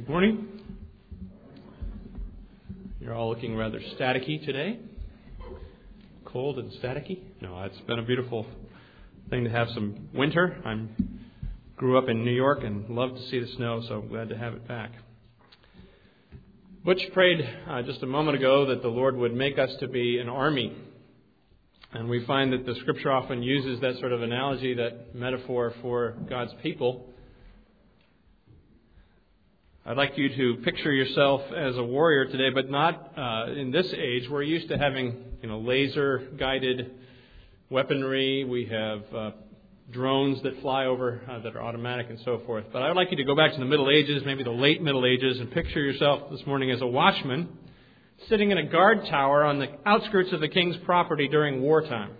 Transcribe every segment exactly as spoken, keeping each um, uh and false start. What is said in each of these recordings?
Good morning. You're all looking rather staticky today. Cold and staticky. No, it's been a beautiful thing to have some winter. I grew up in New York and loved to see the snow, so I'm glad to have it back. Butch prayed uh, just a moment ago that the Lord would make us to be an army. And we find that the Scripture often uses that sort of analogy, that metaphor for God's people. I'd like you to picture yourself as a warrior today, but not uh, in this age. We're used to having, you know, laser-guided weaponry. We have uh, drones that fly over uh, that are automatic and so forth. But I'd like you to go back to the Middle Ages, maybe the late Middle Ages, and picture yourself this morning as a watchman sitting in a guard tower on the outskirts of the king's property during wartime.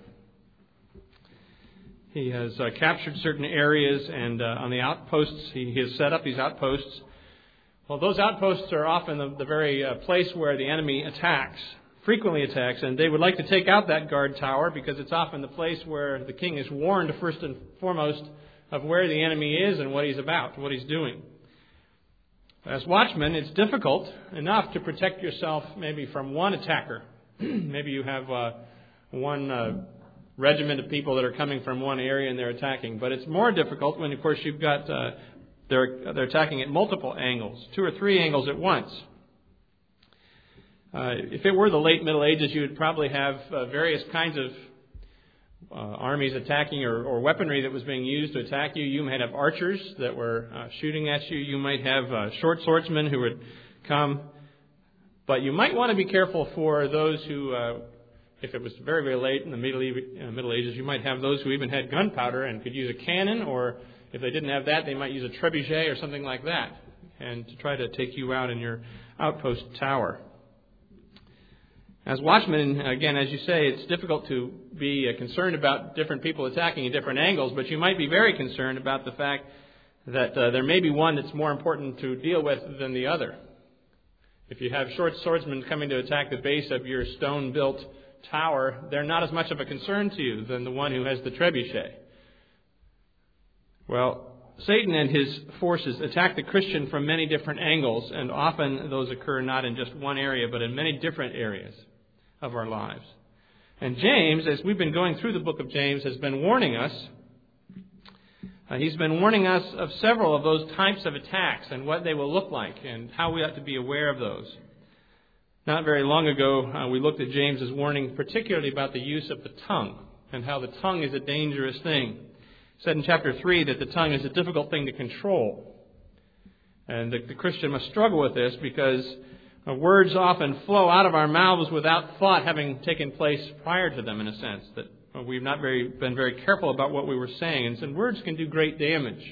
He has uh, captured certain areas, and uh, on the outposts, he has set up these outposts. Well, those outposts are often the, the very uh, place where the enemy attacks, frequently attacks, and they would like to take out that guard tower because it's often the place where the king is warned first and foremost of where the enemy is and what he's about, what he's doing. As watchmen, it's difficult enough to protect yourself maybe from one attacker. Maybe you have uh, one uh, regiment of people that are coming from one area and they're attacking. But it's more difficult when, of course, you've got uh, they're they're attacking at multiple angles, two or three angles at once. Uh, if it were the late Middle Ages, you would probably have uh, various kinds of uh, armies attacking or, or weaponry that was being used to attack you. You might have archers that were uh, shooting at you. You might have uh, short swordsmen who would come. But you might want to be careful for those who, uh, if it was very, very late in the Middle, uh, Middle Ages, you might have those who even had gunpowder and could use a cannon, or if they didn't have that, they might use a trebuchet or something like that, and to try to take you out in your outpost tower. As watchmen, again, as you say, it's difficult to be concerned about different people attacking at different angles, but you might be very concerned about the fact that uh, there may be one that's more important to deal with than the other. If you have short swordsmen coming to attack the base of your stone-built tower, they're not as much of a concern to you than the one who has the trebuchet. Well, Satan and his forces attack the Christian from many different angles, and often those occur not in just one area, but in many different areas of our lives. And James, as we've been going through the book of James, has been warning us. Uh, he's been warning us of several of those types of attacks and what they will look like and how we ought to be aware of those. Not very long ago, uh, we looked at James's warning particularly about the use of the tongue and how the tongue is a dangerous thing. It said in chapter three that the tongue is a difficult thing to control. And the, the Christian must struggle with this because uh, words often flow out of our mouths without thought having taken place prior to them, in a sense. That uh, we've not very been very careful about what we were saying. And so words can do great damage.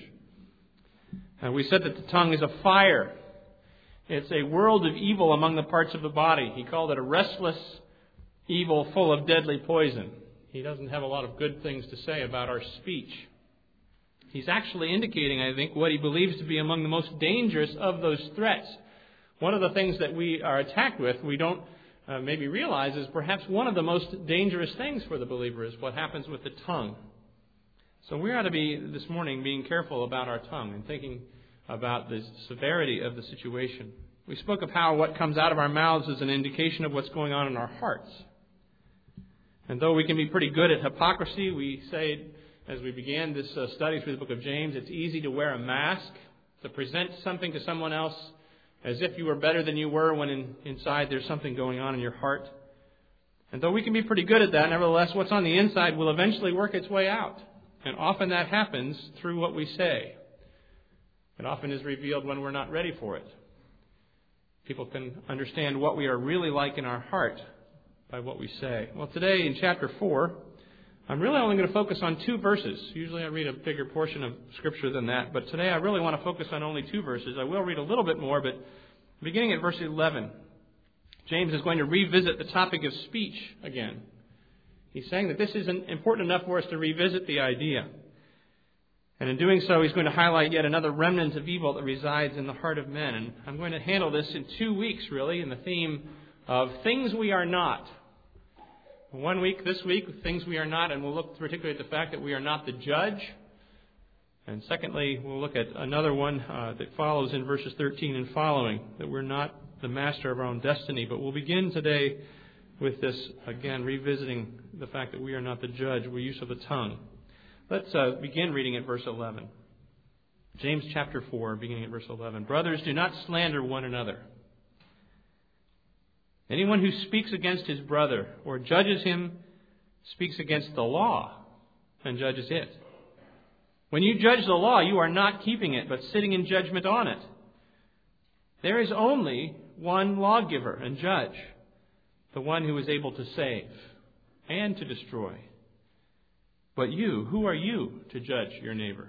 Uh, we said that the tongue is a fire. It's a world of evil among the parts of the body. He called it a restless evil full of deadly poison. He doesn't have a lot of good things to say about our speech. He's actually indicating, I think, what he believes to be among the most dangerous of those threats. One of the things that we are attacked with, we don't uh, maybe realize, is perhaps one of the most dangerous things for the believer is what happens with the tongue. So we ought to be, this morning, being careful about our tongue and thinking about the severity of the situation. We spoke of how what comes out of our mouths is an indication of what's going on in our hearts. And though we can be pretty good at hypocrisy, we say, as we began this uh, study through the book of James, it's easy to wear a mask, to present something to someone else as if you were better than you were when in, inside there's something going on in your heart. And though we can be pretty good at that, nevertheless, what's on the inside will eventually work its way out. And often that happens through what we say. It often is revealed when we're not ready for it. People can understand what we are really like in our heart by what we say. Well, today in chapter four, I'm really only going to focus on two verses. Usually I read a bigger portion of Scripture than that, but today I really want to focus on only two verses. I will read a little bit more, but beginning at verse eleven, James is going to revisit the topic of speech again. He's saying that this isn't important enough for us to revisit the idea. And in doing so, he's going to highlight yet another remnant of evil that resides in the heart of men. And I'm going to handle this in two weeks, really, in the theme of things we are not. One week, this week, things we are not, and we'll look particularly at the fact that we are not the judge. And secondly, we'll look at another one uh, that follows in verses thirteen and following, that we're not the master of our own destiny. But we'll begin today with this, again, revisiting the fact that we are not the judge, we're use of the tongue. Let's uh, begin reading at verse eleven. James chapter four, beginning at verse eleven. Brothers, do not slander one another. Anyone who speaks against his brother or judges him speaks against the law and judges it. When you judge the law, you are not keeping it, but sitting in judgment on it. There is only one lawgiver and judge, the one who is able to save and to destroy. But you, who are you to judge your neighbor?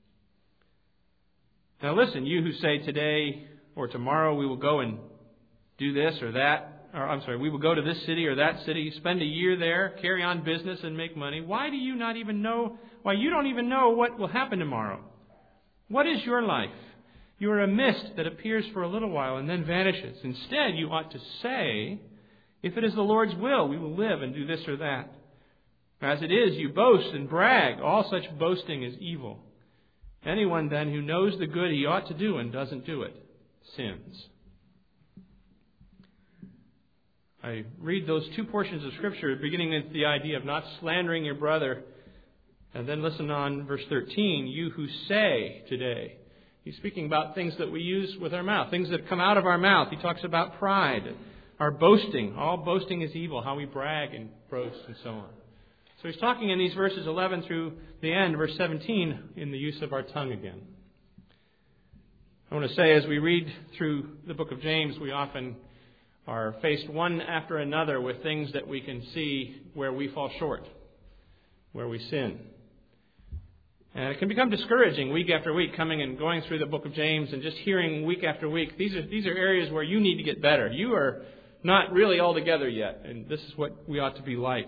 Now listen, you who say today or tomorrow we will go and do this or that, or I'm sorry, we will go to this city or that city, spend a year there, carry on business and make money. Why do you not even know, why you don't even know what will happen tomorrow? What is your life? You are a mist that appears for a little while and then vanishes. Instead, you ought to say, if it is the Lord's will, we will live and do this or that. As it is, you boast and brag. All such boasting is evil. Anyone then who knows the good he ought to do and doesn't do it sins. I read those two portions of Scripture, beginning with the idea of not slandering your brother, and then listen on verse thirteen, you who say today. He's speaking about things that we use with our mouth, things that come out of our mouth. He talks about pride, our boasting. All boasting is evil, how we brag and boast and so on. So he's talking in these verses eleven through the end, verse seventeen, in the use of our tongue again. I want to say, as we read through the book of James, we often are faced one after another with things that we can see where we fall short, where we sin. And it can become discouraging week after week, coming and going through the book of James and just hearing week after week, these are these are areas where you need to get better. You are not really all together yet, and this is what we ought to be like.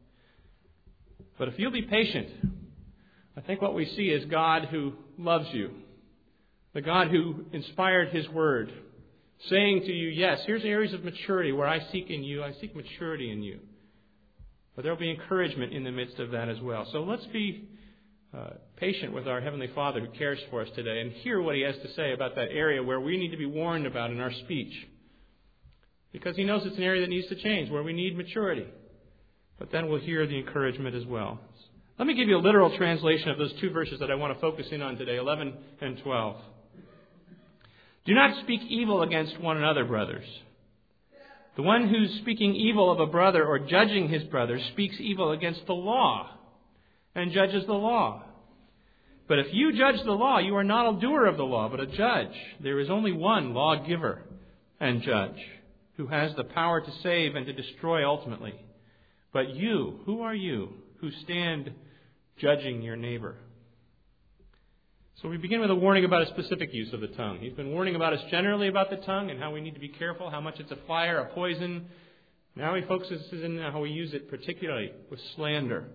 But if you'll be patient, I think what we see is God who loves you, the God who inspired His Word, saying to you, yes, here's areas of maturity where I seek in you, I seek maturity in you. But there will be encouragement in the midst of that as well. So let's be uh, patient with our Heavenly Father who cares for us today and hear what He has to say about that area where we need to be warned about in our speech. Because He knows it's an area that needs to change, where we need maturity. But then we'll hear the encouragement as well. Let me give you a literal translation of those two verses that I want to focus in on today, eleven and twelve. Do not speak evil against one another, brothers. The one who's speaking evil of a brother or judging his brother speaks evil against the law and judges the law. But if you judge the law, you are not a doer of the law, but a judge. There is only one lawgiver and judge who has the power to save and to destroy ultimately. But you, who are you who stand judging your neighbor? So we begin with a warning about a specific use of the tongue. He's been warning about us generally about the tongue and how we need to be careful, how much it's a fire, a poison. Now he focuses in on how we use it, particularly with slander.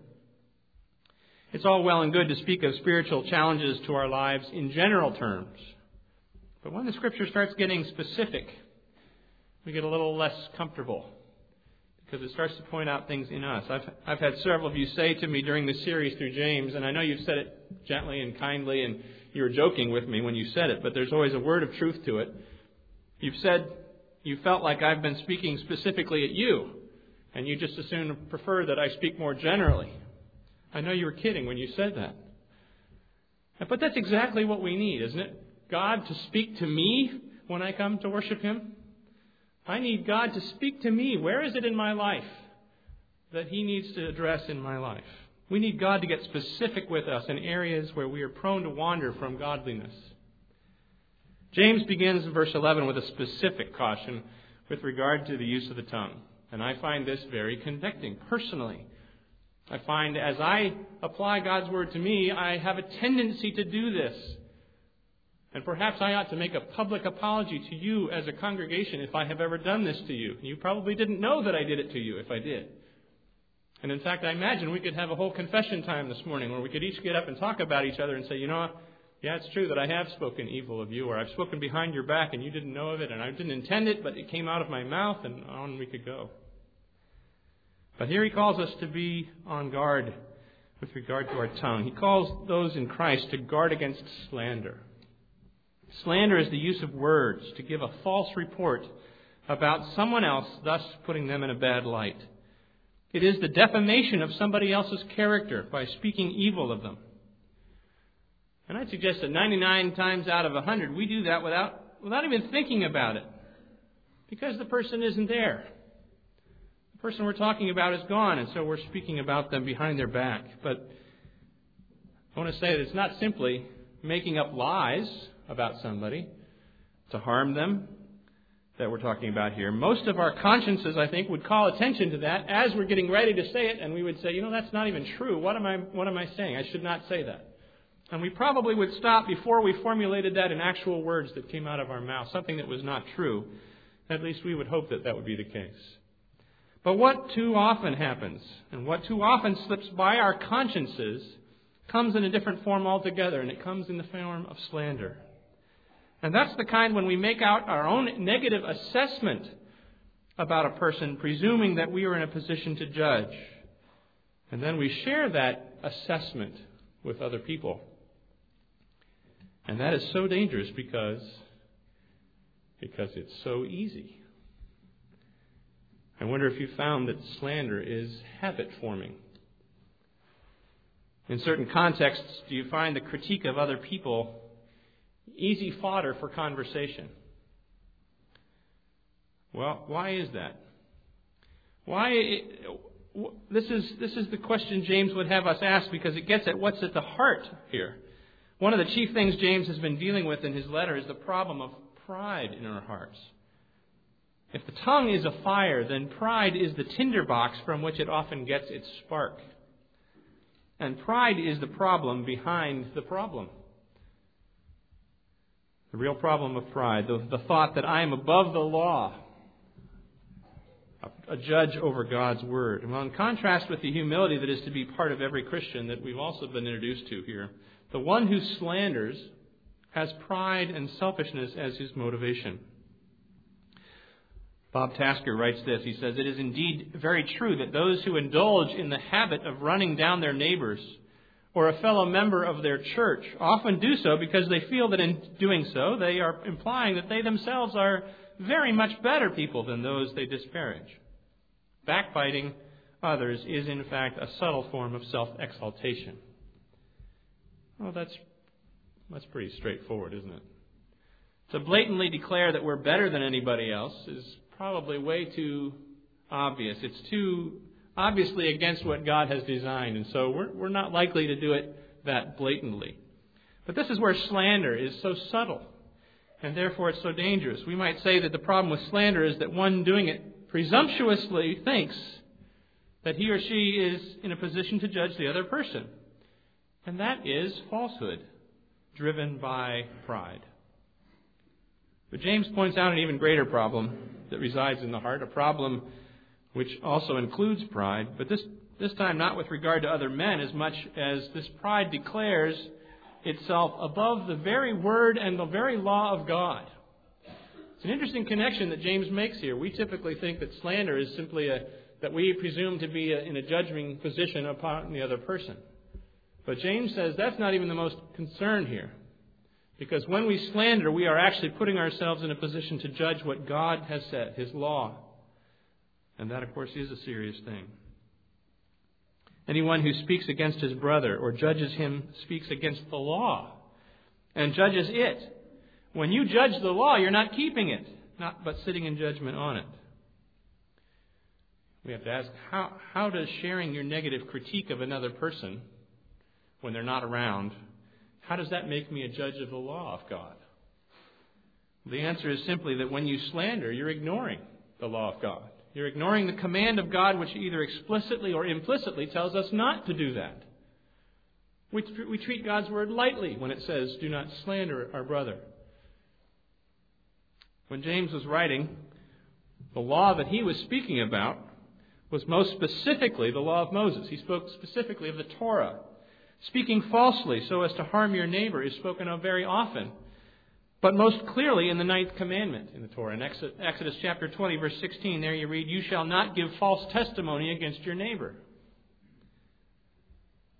It's all well and good to speak of spiritual challenges to our lives in general terms. But when the Scripture starts getting specific, we get a little less comfortable, because it starts to point out things in us. I've I've had several of you say to me during this series through James, and I know you've said it gently and kindly, and you were joking with me when you said it, but there's always a word of truth to it. You've said you felt like I've been speaking specifically at you, and you just as soon prefer that I speak more generally. I know you were kidding when you said that. But that's exactly what we need, isn't it? God to speak to me when I come to worship Him. I need God to speak to me. Where is it in my life that He needs to address in my life? We need God to get specific with us in areas where we are prone to wander from godliness. James begins in verse eleven with a specific caution with regard to the use of the tongue. And I find this very convicting personally. I find as I apply God's Word to me, I have a tendency to do this. And perhaps I ought to make a public apology to you as a congregation if I have ever done this to you. You probably didn't know that I did it to you if I did. And in fact, I imagine we could have a whole confession time this morning where we could each get up and talk about each other and say, you know what, yeah, it's true that I have spoken evil of you, or I've spoken behind your back and you didn't know of it, and I didn't intend it, but it came out of my mouth, and on we could go. But here he calls us to be on guard with regard to our tongue. He calls those in Christ to guard against slander. Slander is the use of words to give a false report about someone else, thus putting them in a bad light. It is the defamation of somebody else's character by speaking evil of them. And I'd suggest that ninety-nine times out of one hundred, we do that without, without even thinking about it, because the person isn't there. The person we're talking about is gone, and so we're speaking about them behind their back. But I want to say that it's not simply making up lies about somebody to harm them that we're talking about here. Most of our consciences, I think, would call attention to that as we're getting ready to say it, and we would say, you know, that's not even true. What am I, what am I saying? I should not say that. And we probably would stop before we formulated that in actual words that came out of our mouth, something that was not true. At least we would hope that that would be the case. But what too often happens, and what too often slips by our consciences, comes in a different form altogether, and it comes in the form of slander. And that's the kind when we make out our own negative assessment about a person, presuming that we are in a position to judge. And then we share that assessment with other people. And that is so dangerous because, because it's so easy. I wonder if you found that slander is habit forming. In certain contexts, do you find the critique of other people easy fodder for conversation? Well, why is that? Why? This is this is the question James would have us ask, because it gets at what's at the heart here. One of the chief things James has been dealing with in his letter is the problem of pride in our hearts. If the tongue is a fire, then pride is the tinderbox from which it often gets its spark. And pride is the problem behind the problem. The real problem of pride, the, the thought that I am above the law, a, a judge over God's word. Well, in contrast with the humility that is to be part of every Christian that we've also been introduced to here, the one who slanders has pride and selfishness as his motivation. Bob Tasker writes this. He says, "It is indeed very true that those who indulge in the habit of running down their neighbors or a fellow member of their church often do so because they feel that in doing so they are implying that they themselves are very much better people than those they disparage. Backbiting others is in fact a subtle form of self-exaltation." Well, that's that's pretty straightforward, isn't it? To blatantly declare that we're better than anybody else is probably way too obvious. It's too obviously against what God has designed, and so we're, we're not likely to do it that blatantly. But this is where slander is so subtle, and therefore it's so dangerous. We might say that the problem with slander is that one doing it presumptuously thinks that he or she is in a position to judge the other person. And that is falsehood, driven by pride. But James points out an even greater problem that resides in the heart, a problem which also includes pride, but this, this time not with regard to other men as much as this pride declares itself above the very word and the very law of God. It's an interesting connection that James makes here. We typically think that slander is simply a, that we presume to be a, in a judging position upon the other person. But James says that's not even the most concern here. Because when we slander, we are actually putting ourselves in a position to judge what God has said, His law. And that, of course, is a serious thing. Anyone who speaks against his brother or judges him speaks against the law and judges it. When you judge the law, you're not keeping it, not but sitting in judgment on it. We have to ask, how, how does sharing your negative critique of another person when they're not around, how does that make me a judge of the law of God? The answer is simply that when you slander, you're ignoring the law of God. You're ignoring the command of God, which either explicitly or implicitly tells us not to do that. We, we treat God's word lightly when it says, do not slander our brother. When James was writing, the law that he was speaking about was most specifically the law of Moses. He spoke specifically of the Torah. Speaking falsely so as to harm your neighbor is spoken of very often, but most clearly in the ninth commandment in the Torah. In Exodus chapter twenty, verse sixteen, there you read, "You shall not give false testimony against your neighbor."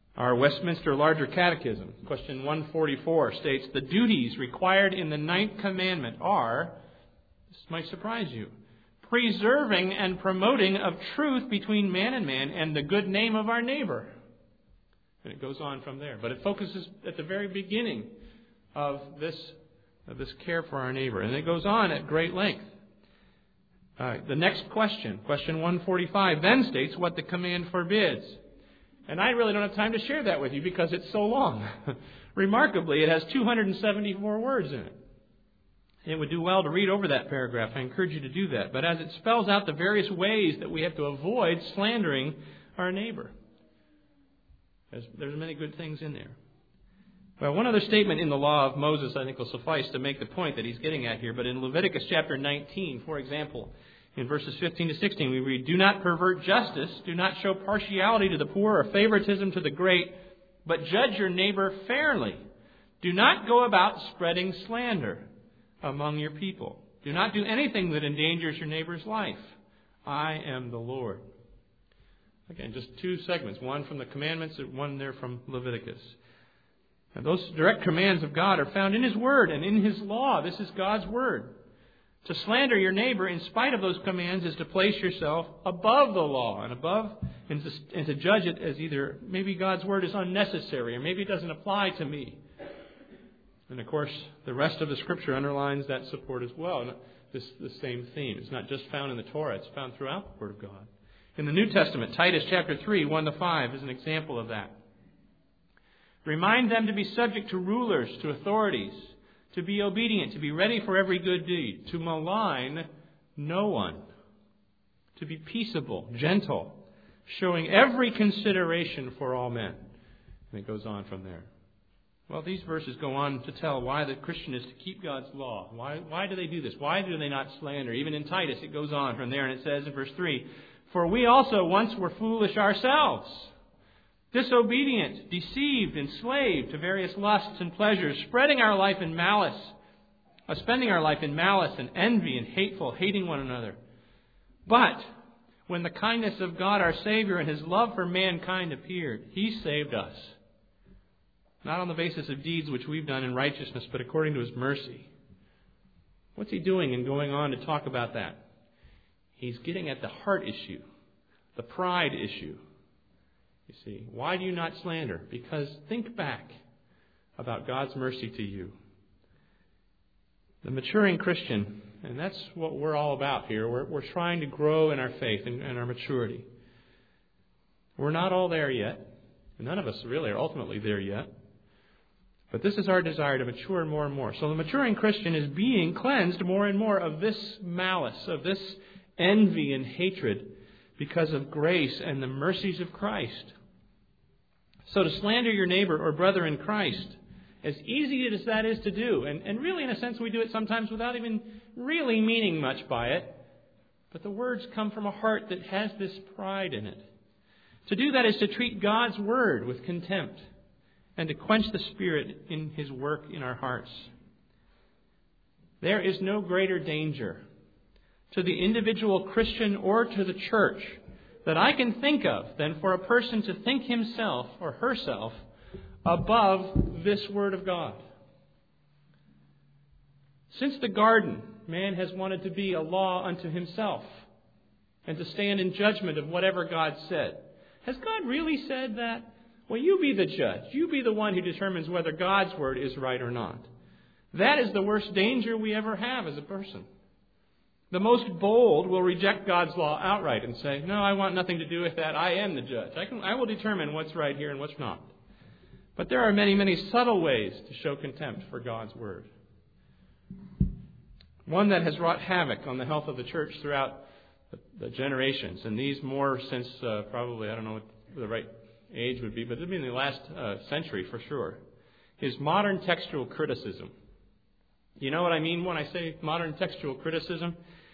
Our Westminster Larger Catechism, question one forty-four, states, the duties required in the ninth commandment are, this might surprise you, preserving and promoting of truth between man and man and the good name of our neighbor. And it goes on from there. But it focuses at the very beginning of this, of this care for our neighbor. And it goes on at great length. Uh, the next question, question one forty-five, then states what the command forbids. And I really don't have time to share that with you because it's so long. Remarkably, it has two hundred seventy-four words in it. It would do well to read over that paragraph. I encourage you to do that. But as it spells out the various ways that we have to avoid slandering our neighbor. There's, there's many good things in there. Well, one other statement in the law of Moses I think will suffice to make the point that he's getting at here. But in Leviticus chapter nineteen, for example, in verses fifteen to sixteen, we read, do not pervert justice, do not show partiality to the poor or favoritism to the great, but judge your neighbor fairly. Do not go about spreading slander among your people. Do not do anything that endangers your neighbor's life. I am the Lord. Again, just two segments, one from the commandments and one there from Leviticus. And those direct commands of God are found in His Word and in His law. This is God's Word. To slander your neighbor in spite of those commands is to place yourself above the law and above and to, and to judge it as either maybe God's Word is unnecessary or maybe it doesn't apply to me. And of course, the rest of the Scripture underlines that support as well. This the same theme. It's not just found in the Torah, it's found throughout the Word of God. In the New Testament, Titus chapter three, one to five is an example of that. Remind them to be subject to rulers, to authorities, to be obedient, to be ready for every good deed, to malign no one, to be peaceable, gentle, showing every consideration for all men. And it goes on from there. Well, these verses go on to tell why the Christian is to keep God's law. Why, why do they do this? Why do they not slander? Even in Titus, it goes on from there, and it says in verse three, for we also once were foolish ourselves, disobedient, deceived, enslaved to various lusts and pleasures, spreading our life in malice, uh, spending our life in malice and envy and hateful, hating one another. But when the kindness of God our Savior and His love for mankind appeared, He saved us. Not on the basis of deeds which we've done in righteousness, but according to His mercy. What's He doing in going on to talk about that? He's getting at the heart issue, the pride issue. You see, why do you not slander? Because think back about God's mercy to you. The maturing Christian, and that's what we're all about here. We're, we're trying to grow in our faith and, and our maturity. We're not all there yet. None of us really are ultimately there yet. But this is our desire to mature more and more. So the maturing Christian is being cleansed more and more of this malice, of this envy and hatred because of grace and the mercies of Christ. So to slander your neighbor or brother in Christ, as easy as that is to do, and, and really in a sense we do it sometimes without even really meaning much by it, but the words come from a heart that has this pride in it. To do that is to treat God's Word with contempt and to quench the Spirit in His work in our hearts. There is no greater danger to the individual Christian or to the church that I can think of than for a person to think himself or herself above this Word of God. Since the garden, man has wanted to be a law unto himself and to stand in judgment of whatever God said. Has God really said that? Well, you be the judge. You be the one who determines whether God's Word is right or not. That is the worst danger we ever have as a person. The most bold will reject God's law outright and say, no, I want nothing to do with that. I am the judge. I can, I will determine what's right here and what's not. But there are many, many subtle ways to show contempt for God's Word. One that has wrought havoc on the health of the church throughout the, the generations, and these more since uh, probably, I don't know what the right age would be, but it would be in the last uh, century for sure, is modern textual criticism. You know what I mean when I say modern textual criticism?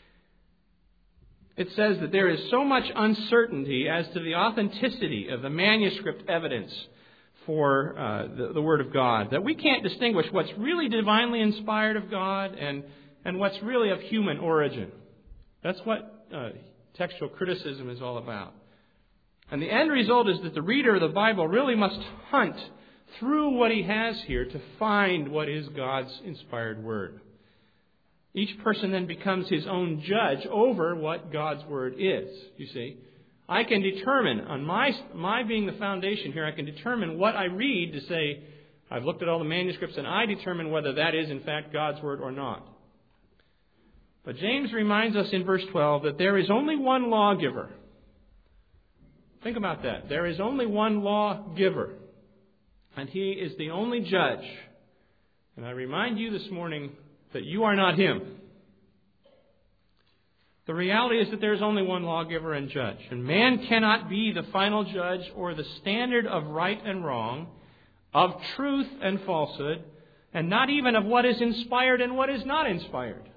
It says that there is so much uncertainty as to the authenticity of the manuscript evidence for uh, the, the Word of God that we can't distinguish what's really divinely inspired of God and, and what's really of human origin. That's what uh, textual criticism is all about. And the end result is that the reader of the Bible really must hunt through what he has here to find what is God's inspired Word. Each person then becomes his own judge over what God's Word is, you see. I can determine, on my, my being the foundation here, I can determine what I read to say, I've looked at all the manuscripts and I determine whether that is in fact God's Word or not. But James reminds us in verse twelve that there is only one lawgiver. Think about that. There is only one lawgiver, and He is the only judge. And I remind you this morning that you are not Him. The reality is that there is only one lawgiver and judge. And man cannot be the final judge or the standard of right and wrong, of truth and falsehood, and not even of what is inspired and what is not inspired.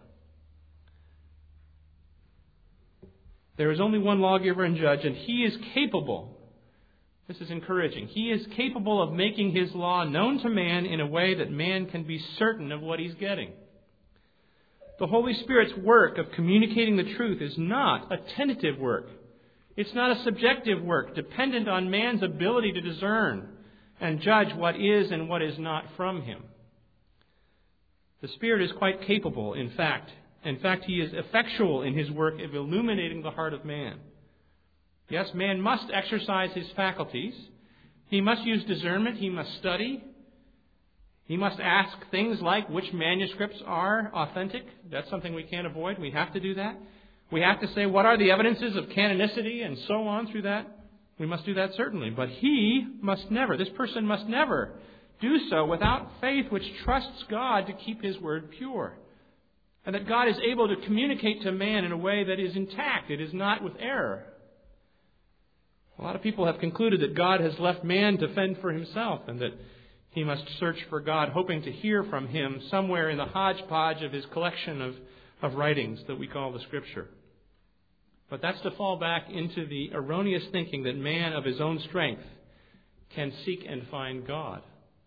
There is only one lawgiver and judge, and He is capable. This is encouraging. He is capable of making His law known to man in a way that man can be certain of what he's getting. The Holy Spirit's work of communicating the truth is not a tentative work. It's not a subjective work dependent on man's ability to discern and judge what is and what is not from him. The Spirit is quite capable, in fact. In fact, He is effectual in His work of illuminating the heart of man. Yes, man must exercise his faculties. He must use discernment. He must study. He must ask things like which manuscripts are authentic. That's something we can't avoid. We have to do that. We have to say what are the evidences of canonicity and so on through that. We must do that certainly. But he must never, this person must never do so without faith which trusts God to keep His word pure. And that God is able to communicate to man in a way that is intact. It is not with error. A lot of people have concluded that God has left man to fend for himself and that he must search for God, hoping to hear from Him somewhere in the hodgepodge of his collection of, of writings that we call the Scripture. But that's to fall back into the erroneous thinking that man of his own strength can seek and find God.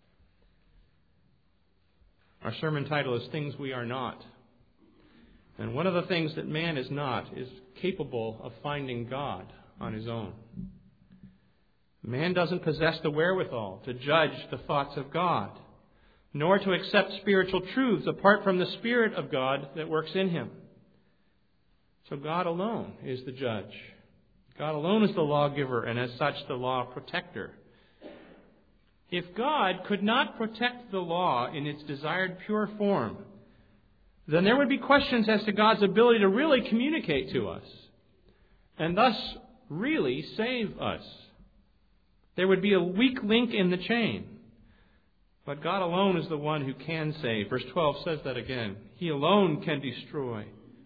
Our sermon title is Things We Are Not. And one of the things that man is not is capable of finding God on his own. Man doesn't possess the wherewithal to judge the thoughts of God, nor to accept spiritual truths apart from the Spirit of God that works in him. So God alone is the judge. God alone is the lawgiver, and as such the law protector. If God could not protect the law in its desired pure form, then there would be questions as to God's ability to really communicate to us, and thus really save us. There would be a weak link in the chain. But God alone is the one who can save. Verse twelve says that again. He alone can destroy.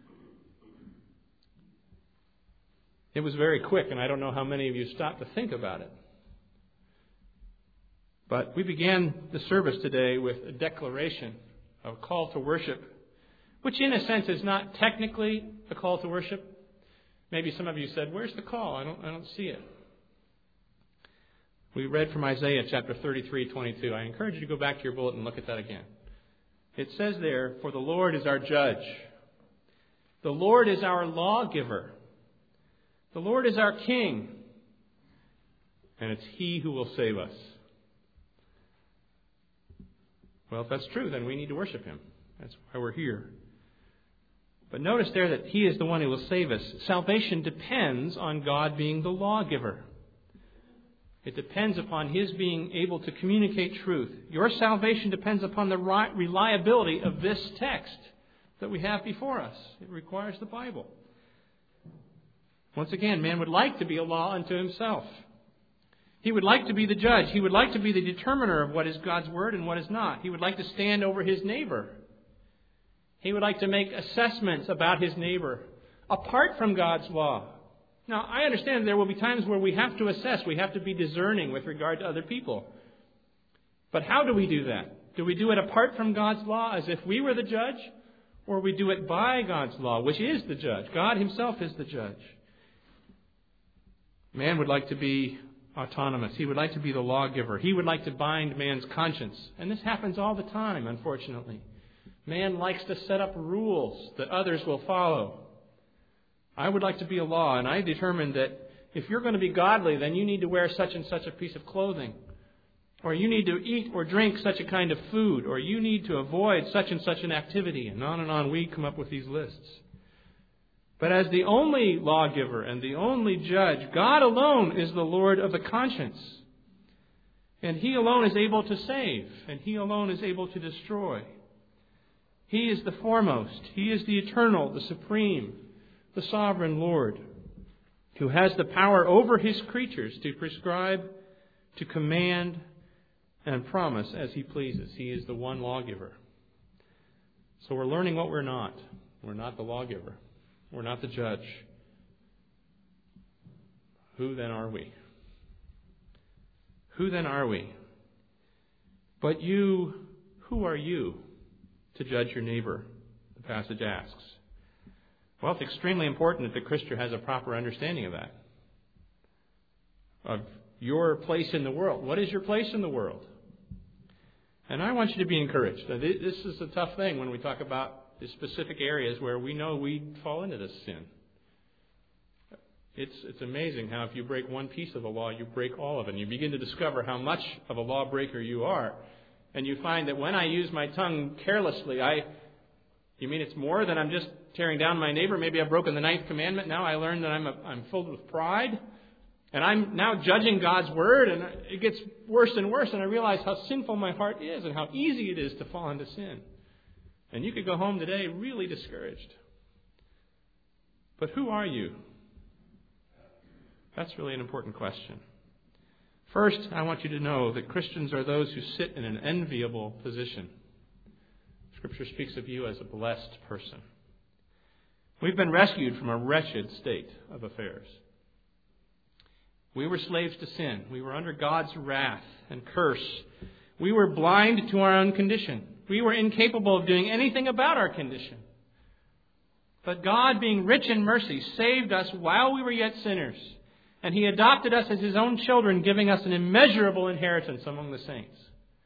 It was very quick, and I don't know how many of you stopped to think about it. But we began the service today with a declaration, a call to worship, which in a sense is not technically a call to worship. Maybe some of you said, "Where's the call? I don't, I don't see it." We read from Isaiah chapter thirty-three, twenty-two. I encourage you to go back to your bulletin and look at that again. It says there, "For the Lord is our judge. The Lord is our lawgiver. The Lord is our king. And it's He who will save us." Well, if that's true, then we need to worship Him. That's why we're here. But notice there that He is the one who will save us. Salvation depends on God being the lawgiver. It depends upon His being able to communicate truth. Your salvation depends upon the reliability of this text that we have before us. It requires the Bible. Once again, man would like to be a law unto himself. He would like to be the judge. He would like to be the determiner of what is God's word and what is not. He would like to stand over his neighbor. He would like to make assessments about his neighbor apart from God's law. Now, I understand there will be times where we have to assess. We have to be discerning with regard to other people. But how do we do that? Do we do it apart from God's law as if we were the judge? Or we do it by God's law, which is the judge? God Himself is the judge. Man would like to be autonomous. He would like to be the lawgiver. He would like to bind man's conscience. And this happens all the time, unfortunately. Man likes to set up rules that others will follow. I would like to be a law, and I determined that If you're going to be godly, then you need to wear such and such a piece of clothing. Or you need to eat or drink such a kind of food. Or you need to avoid such and such an activity. And on and on we come up with these lists. But as the only lawgiver and the only judge, God alone is the Lord of the conscience. And He alone is able to save. And He alone is able to destroy. He is the foremost. He is the eternal, the supreme, the sovereign Lord, who has the power over His creatures to prescribe, to command, and promise as He pleases. He is the one lawgiver. So we're learning what we're not. We're not the lawgiver. We're not the judge. Who then are we? Who then are we? But you, who are you to judge your neighbor? The passage asks. Well, it's extremely important that the Christian has a proper understanding of that. Of your place in the world. What is your place in the world? And I want you to be encouraged. Now, this is a tough thing when we talk about the specific areas where we know we fall into this sin. It's it's amazing how if you break one piece of the law, you break all of it. And you begin to discover how much of a lawbreaker you are. And you find that when I use my tongue carelessly, I... You mean it's more than I'm just tearing down my neighbor? Maybe I've broken the ninth commandment. Now I learn that I'm a, I'm filled with pride. And I'm now judging God's Word. And it gets worse and worse. And I realize how sinful my heart is and how easy it is to fall into sin. And you could go home today really discouraged. But who are you? That's really an important question. First, I want you to know that Christians are those who sit in an enviable position. Scripture speaks of you as a blessed person. We've been rescued from a wretched state of affairs. We were slaves to sin. We were under God's wrath and curse. We were blind to our own condition. We were incapable of doing anything about our condition. But God, being rich in mercy, saved us while we were yet sinners. And He adopted us as His own children, giving us an immeasurable inheritance among the saints.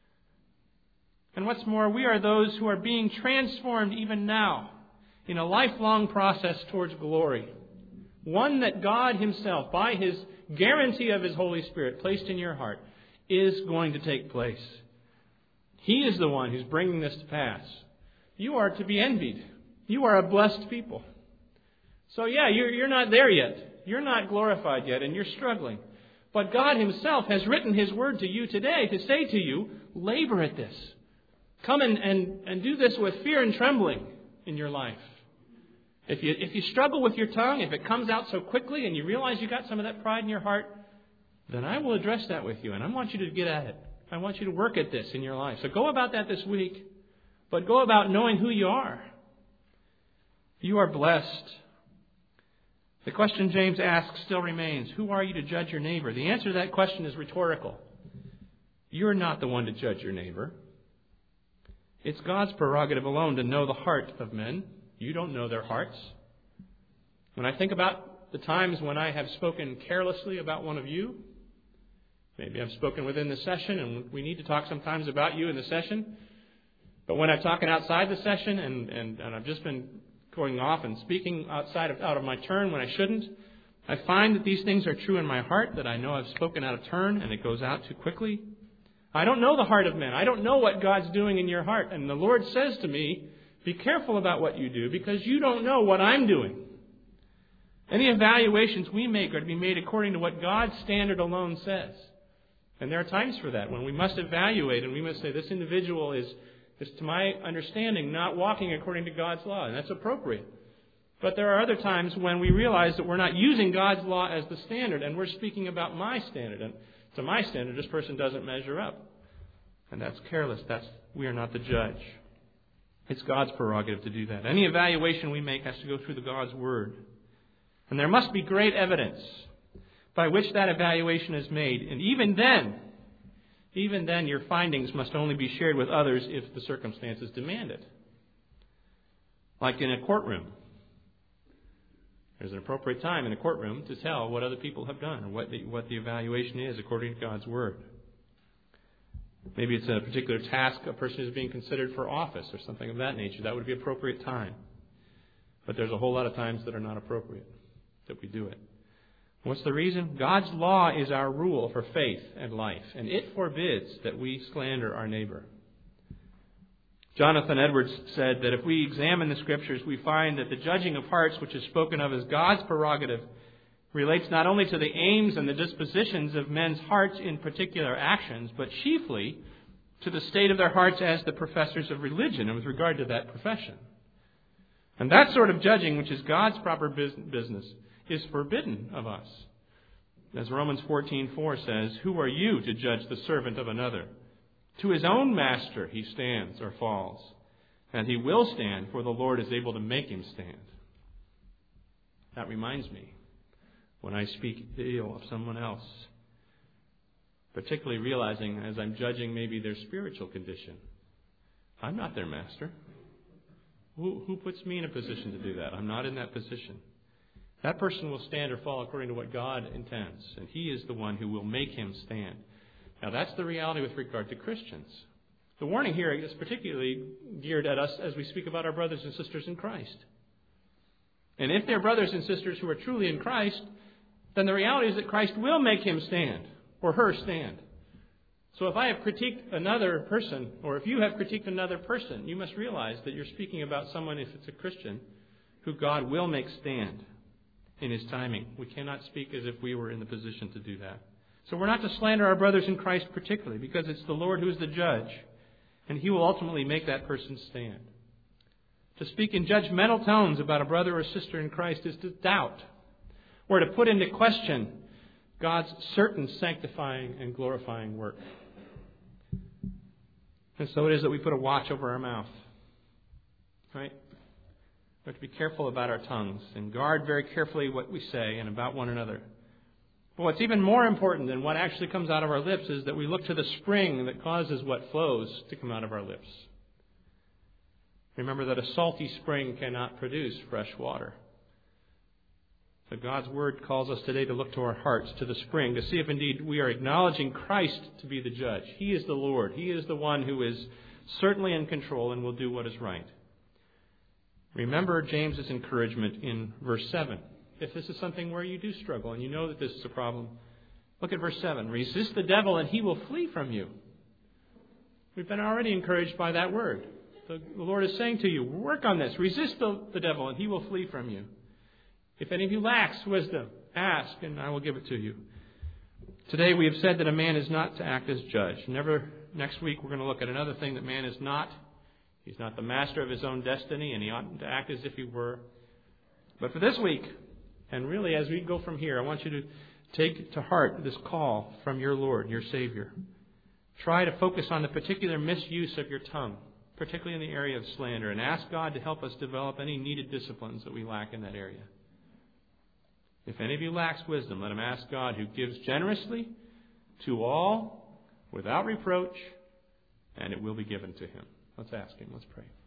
And what's more, we are those who are being transformed even now in a lifelong process towards glory. One that God Himself, by His guarantee of His Holy Spirit placed in your heart, is going to take place. He is the one who's bringing this to pass. You are to be envied. You are a blessed people. So yeah, you're, you're not there yet. You're not glorified yet, and you're struggling. But God Himself has written His word to you today to say to you, labor at this. Come and, and, and do this with fear and trembling in your life. If you, if you struggle with your tongue, if it comes out so quickly and you realize you got some of that pride in your heart, then I will address that with you, and I want you to get at it. I want you to work at this in your life. So go about that this week, but go about knowing who you are. You are blessed. The question James asks still remains, who are you to judge your neighbor? The answer to that question is rhetorical. You're not the one to judge your neighbor. It's God's prerogative alone to know the heart of men. You don't know their hearts. When I think about the times when I have spoken carelessly about one of you, maybe I've spoken within the session, and we need to talk sometimes about you in the session. But when I'm talking outside the session, and, and, and I've just been going off and speaking outside of out of my turn when I shouldn't, I find that these things are true in my heart, that I know I've spoken out of turn and it goes out too quickly. I don't know the heart of men. I don't know what God's doing in your heart. And the Lord says to me, be careful about what you do, because you don't know what I'm doing. Any evaluations we make are to be made according to what God's standard alone says. And there are times for that, when we must evaluate and we must say, this individual is, is, to my understanding, not walking according to God's law. And that's appropriate. But there are other times when we realize that we're not using God's law as the standard, and we're speaking about my standard. And to my standard, this person doesn't measure up. And that's careless. That's we are not the judge. It's God's prerogative to do that. Any evaluation we make has to go through the God's Word. And there must be great evidence by which that evaluation is made. And even then, even then, your findings must only be shared with others if the circumstances demand it. Like in a courtroom. There's an appropriate time in a courtroom to tell what other people have done, or what the, what the evaluation is according to God's Word. Maybe it's a particular task a person is being considered for office or something of that nature. That would be appropriate time. But there's a whole lot of times that are not appropriate that we do it. What's the reason? God's law is our rule for faith and life, and it forbids that we slander our neighbor. Jonathan Edwards said that if we examine the Scriptures, we find that the judging of hearts, which is spoken of as God's prerogative, relates not only to the aims and the dispositions of men's hearts in particular actions, but chiefly to the state of their hearts as the professors of religion and with regard to that profession. And that sort of judging, which is God's proper business, is forbidden of us. As Romans fourteen four says, "Who are you to judge the servant of another? To his own master he stands or falls, and he will stand, for the Lord is able to make him stand." That reminds me, when I speak ill of someone else, particularly realizing as I'm judging maybe their spiritual condition, I'm not their master. Who, who puts me in a position to do that? I'm not in that position. That person will stand or fall according to what God intends, and He is the one who will make him stand. Now, that's the reality with regard to Christians. The warning here is particularly geared at us as we speak about our brothers and sisters in Christ. And if they're brothers and sisters who are truly in Christ, then the reality is that Christ will make him stand, or her stand. So if I have critiqued another person, or if you have critiqued another person, you must realize that you're speaking about someone, if it's a Christian, who God will make stand in His timing. We cannot speak as if we were in the position to do that. So we're not to slander our brothers in Christ particularly, because it's the Lord who is the judge, and He will ultimately make that person stand. To speak in judgmental tones about a brother or sister in Christ is to doubt, or to put into question God's certain sanctifying and glorifying work. And so it is that we put a watch over our mouth. Right? We have to be careful about our tongues and guard very carefully what we say and about one another. But what's even more important than what actually comes out of our lips is that we look to the spring that causes what flows to come out of our lips. Remember that a salty spring cannot produce fresh water. So God's Word calls us today to look to our hearts, to the spring, to see if indeed we are acknowledging Christ to be the judge. He is the Lord. He is the one who is certainly in control and will do what is right. Remember James's encouragement in verse seven. If this is something where you do struggle and you know that this is a problem, look at verse seven. Resist the devil and he will flee from you. We've been already encouraged by that word. The Lord is saying to you, work on this. Resist the, the devil and he will flee from you. If any of you lacks wisdom, ask, and I will give it to you. Today we have said that a man is not to act as judge. Never. Next week we're going to look at another thing that man is not. He's not the master of his own destiny, and he oughtn't to act as if he were. But for this week, and really as we go from here, I want you to take to heart this call from your Lord, your Savior. Try to focus on the particular misuse of your tongue, particularly in the area of slander, and ask God to help us develop any needed disciplines that we lack in that area. If any of you lacks wisdom, let him ask God, who gives generously to all without reproach, and it will be given to him. Let's ask Him. Let's pray.